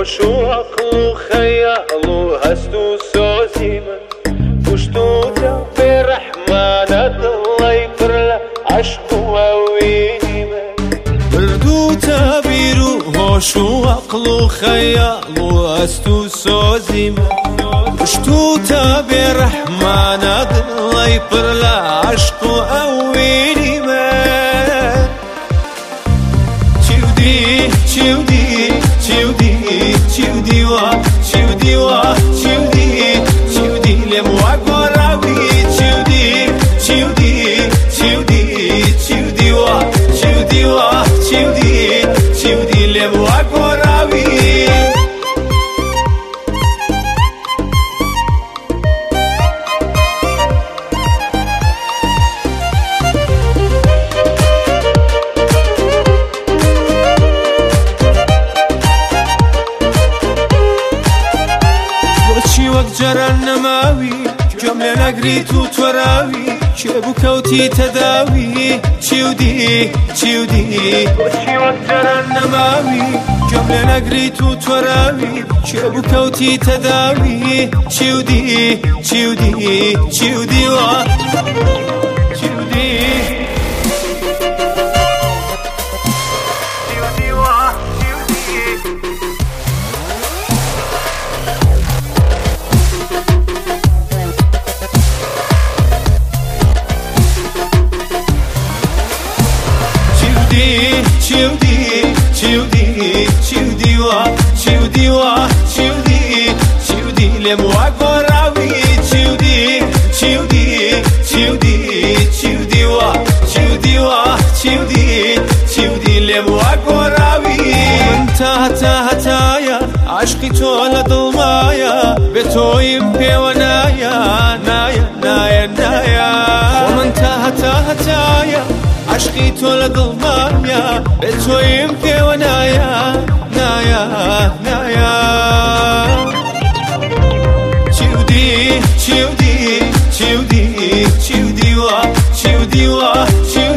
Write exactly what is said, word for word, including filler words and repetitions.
هوش و عقل و خیال و هست و سازی من پشتو تا به رحمانت الله پر عشق و وینی من بردو تا بیرو هوش و عقل و خیال و هست و سازی من پشتو تا به رحمانت الله پر عشق و وینی من چودی چودی چودی چودی و چودی و چودی چودی لمواق و راوی چودی چودی چودی چودی و چودی و چودی چودی لمواق و راوی جران نماوي جملة نقريت وتوراوي شبو كوتي تداوي تشودي تشودي وشي وجران نماوي جملة نقريت وتوراوي شبو كوتي تداوي تشودي تشودي تشودي وا تشودي چودی چودی چودی و چودی و چودی چودی لمواق و راوی چودی چودی چودی چودی و چودی و چودی چودی لمواق و راوی انت تا تایا عشقی تو لظلمایا به تویم پیونایا نایا نایا نایا ومن تا تا تایا عشقي تولد المايا بتويم في ونايا نايا نايا تشودي تشودي تشودي تشودي وا تشودي وا